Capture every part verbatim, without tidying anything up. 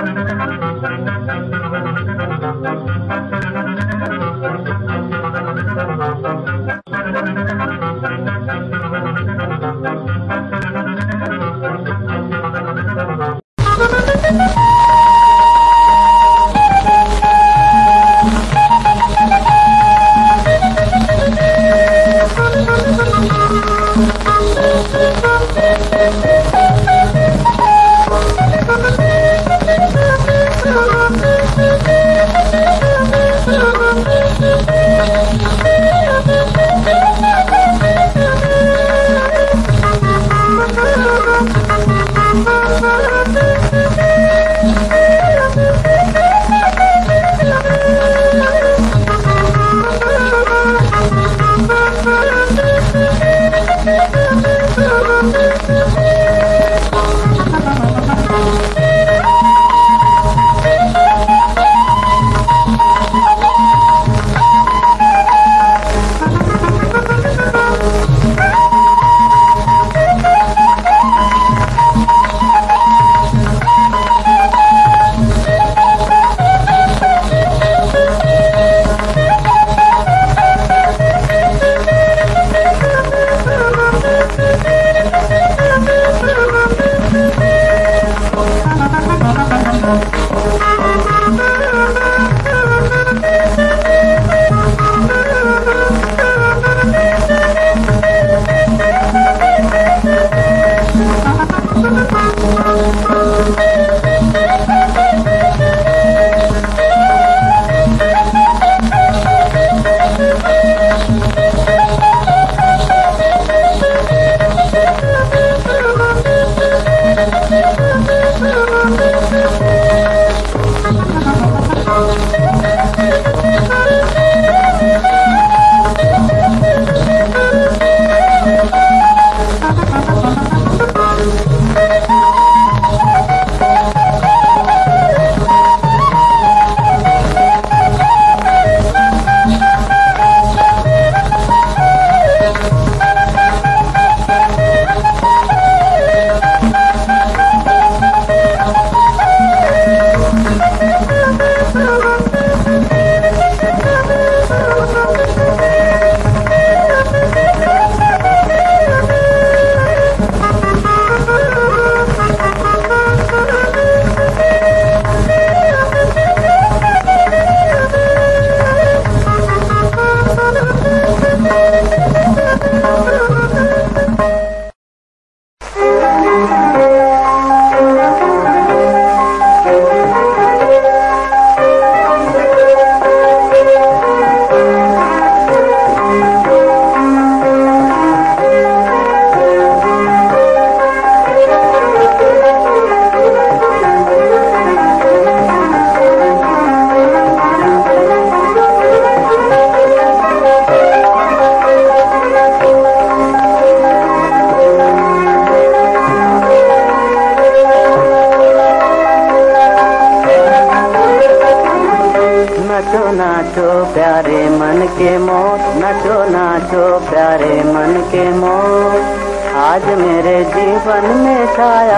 नाचो प्यारे मन के मोर, नाचो नाचो प्यारे मन के मोर। आज मेरे जीवन में छाया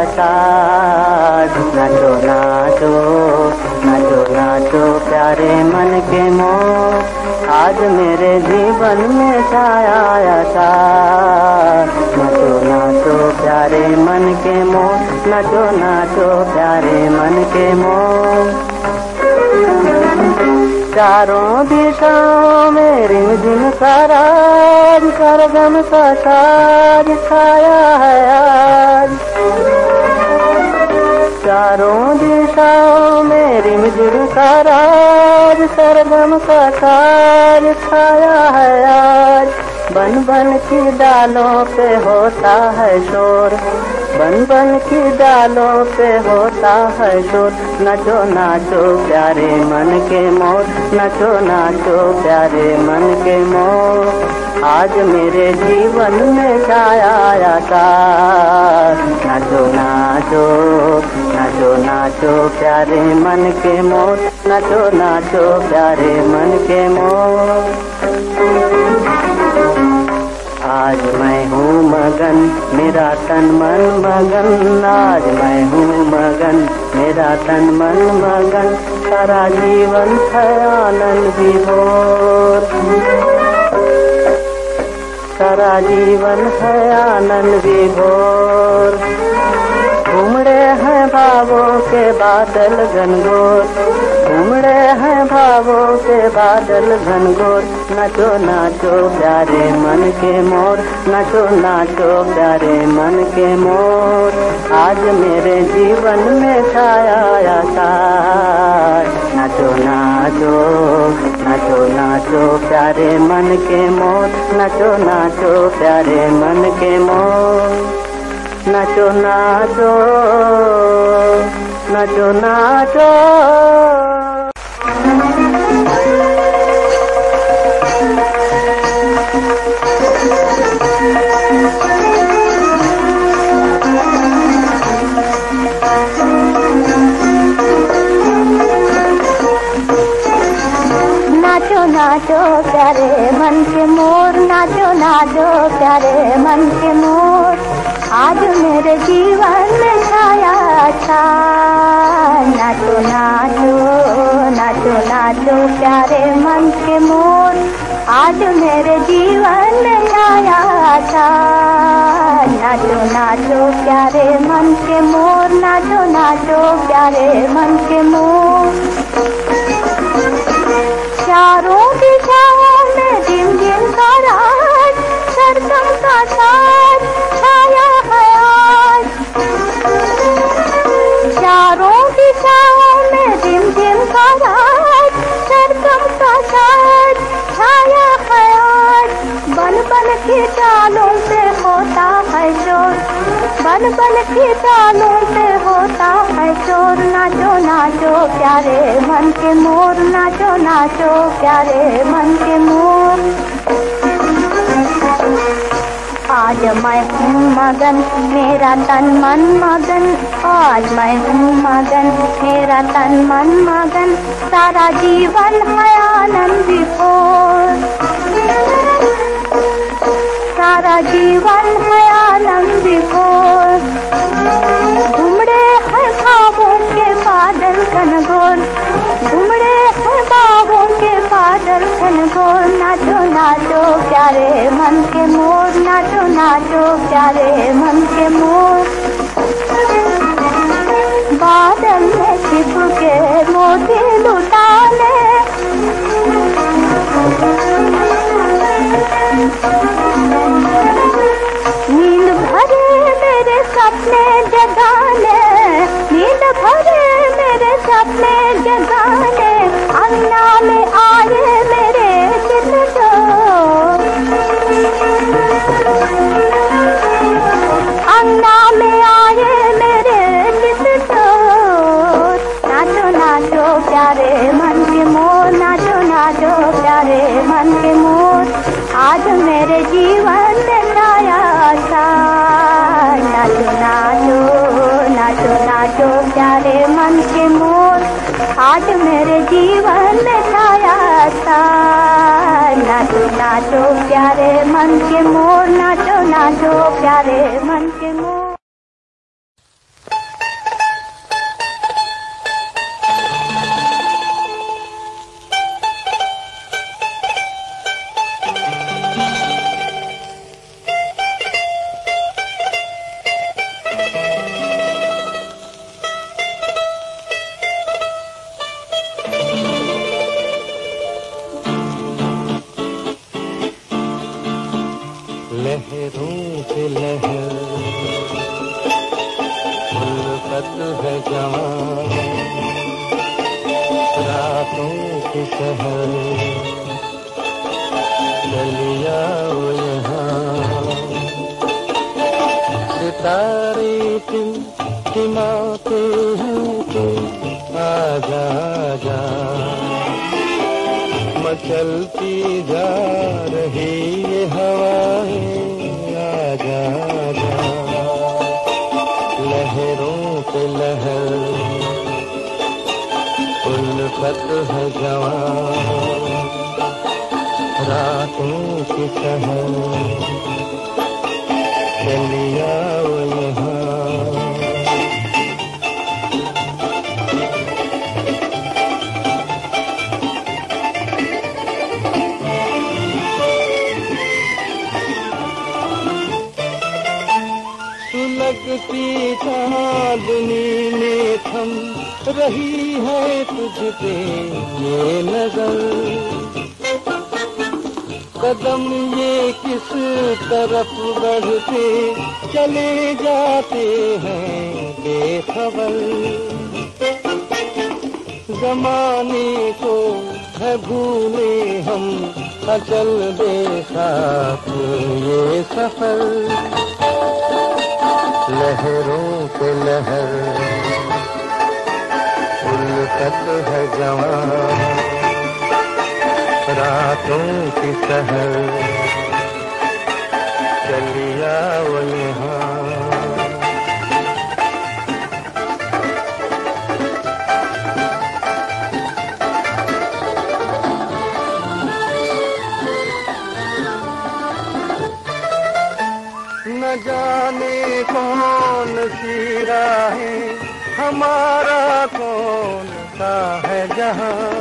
आषाढ़। नाचो नाचो नाचो नाचो प्यारे मन के मोर। आज मेरे जीवन में छाया आषाढ़। नाचो नाचो प्यारे मन के मोर, नाचो नाचो प्यारे मन के मोर। चारों दिशाओं में रिमझिम का राज, सरगम का साज छाया है आज। चारों दिशाओं में रिमझिम का राज, सरगम का साज छाया है आज। बन बन की डालों पे होता है शोर, बन बन की डालों पे होता है शोर। नाचो नाचो प्यारे मन के मोर, नाचो नाचो प्यारे मन के मोर। आज मेरे जीवन में छाया आषाढ़। नाचो नाचो नाचो नाचो प्यारे मन के मोर, नाचो नाचो प्यारे मन के मोर। आज मैं हूँ मगन, मेरा तन मन मगन। आज मैं हूँ मगन, मेरा तन मन मगन, सारा जीवन है आनंद विभोर। सारा जीवन है आनंद विभोर। घूमड़े हैं भावों के बादल घनघोर, घूमड़े हैं भावों के बादल घनघोर। नाचो नाचो प्यारे मन के मोर, नाचो नाचो प्यारे मन के मोर। आज मेरे जीवन में छाया आया, नाचो नाचो नाचो नाचो प्यारे मन के मोर, नाचो नाचो प्यारे मन के मोर। नाचो नाचो नाचो नाचो। नाचो नाचो प्यारे मन के मोर, नाचो नाचो प्यारे मन के मोर। आज मेरे जीवन में छाया था। नाचो नाचो नाचो नाचो प्यारे मन के मोर। आज मेरे जीवन में छाया था। नाचो नाचो प्यारे मन के मोर, नाचो नाचो प्यारे मन के मोर। चारों दिशाओं में दिन दिन का राज, सरगम का साज छाया है आज। चारों दिशाओं में दिन दिन का राज, सरगम का साज छाया है आज। बन बन की चालों से होता है शोर, बन बन की चालों से होता है शोर। नाचो नाचो प्यारे मन के मोर, नाचो नाचो प्यारे मन के मोर। आज मैं हूँ मगन, मेरा तन मन मगन। आज मैं हूँ मगन, मेरा तन मन मगन। सारा जीवन है आनंद विभोर, सारा जीवन है आनंद विभोर। घुमड़े हैं भावों के बादल घनघोर, घुमड़े हैं भावों के बादल घनघोर। नाचो नाचो प्यारे मन के मोर, नाचो नाचो प्यारे मन के मोर। बादल में छिप के मोती लुटाने, नींद भरे मेरे सपने जगाने, नींद भरे मेरे सपने जगाने। अंगना में आए मेरे चित चोर, अंगना में आए मेरे चित चोर। नाचो नाचो प्यारे मन के मोर, नाचो नाचो प्यारे मन के मोर। आज मेरे जीवन में छाया था। नाचो नाचो नाचो नाचो प्यारे मन के मोर। आज मेरे जीवन में छाया था। नाचो नाचो प्यारे मन के मोर, नाचो नाचो प्यारे मन के मोर। लहरों से लहर उल्फत है जवां, रातों के शहर चलिया वो यहाँ। सितारे टिमटिमाते हैं तो आजा आजा, मचलती जा रही ये हवाएं आजा आजा। लहरों पे लहर उल्फत है जवां, रातों की शहर चलिया वो यहाँ। थम रही है तुझ पे ये नजर, कदम ये किस तरफ बढ़ते चले जाते हैं बेखबर। जमाने को है भूले हम अचल बेसाथ ये सफर। लहरों पे लहर उल्फत है जवान, रातों की सहर चलिया वो यहाँ। न जाने कौन सी राहें हमारा कौन सा है जहां,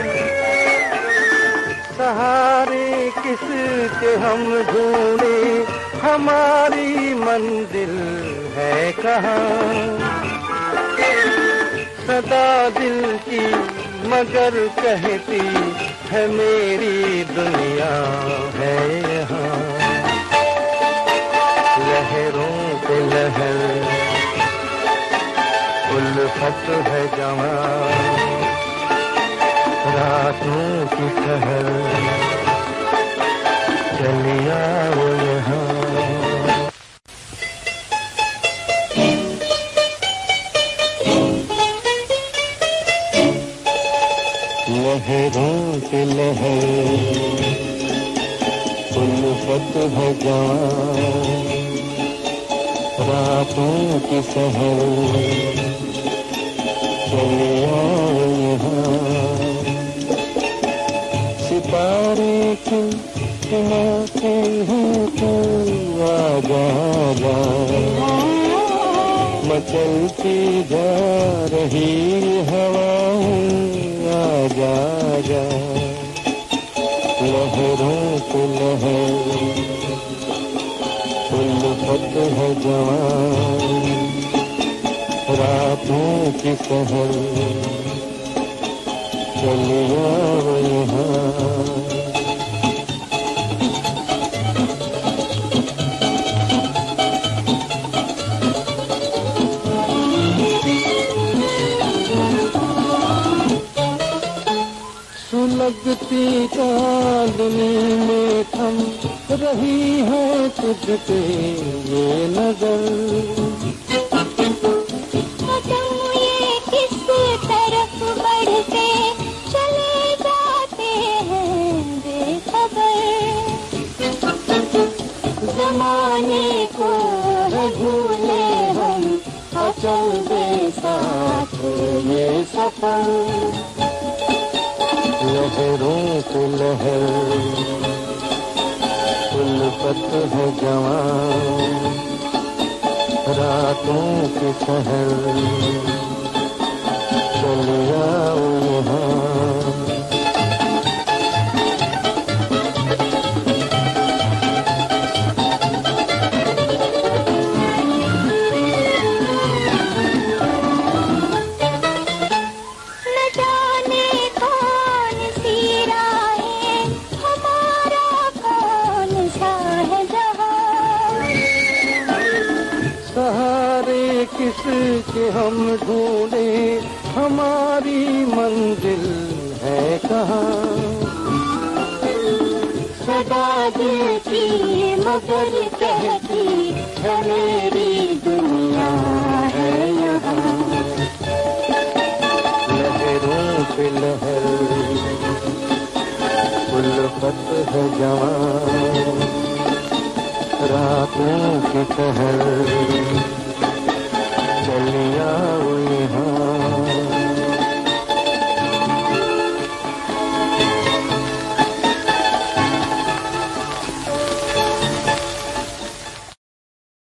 सहारे किसके हम ढूंढे हमारी मंजिल है कहाँ। सदा दिल की मगर कहती है मेरी दुनिया है यहाँ। लहरों पे लहर उल्फत है जवान, रातों की सहर चलिया वो यहाँ। लहरों पे लहर उल्फत है जवान, रातों की सहर चलिया यहाँ। सितारे खिलखिलाते हैं तो आजा जा, मचलती जा रही हवाएं आजा जा। लहरों पे लहर उल्फत है जवान, रातों की सहर चलिया वो यहाँ। सुलगती चांदनी में थम रही है तुझ पे ये नजर, कदम ये किस तरफ बढ़ते चले जाते हैं बेखबर। जमाने को है भूले हम अचल बेसाथ ये सफर। लहरों पे लहर उल्फत है जवान, रातों की सहर चलिया वो यहाँ। सहारे किसके हम ढूंढे हमारी मंजिल है कहाँ। सदा दिल की मगर कहती है मेरी दुनिया है यहाँ। लहरों पे लहर उल्फत है जवान, रातों की सहर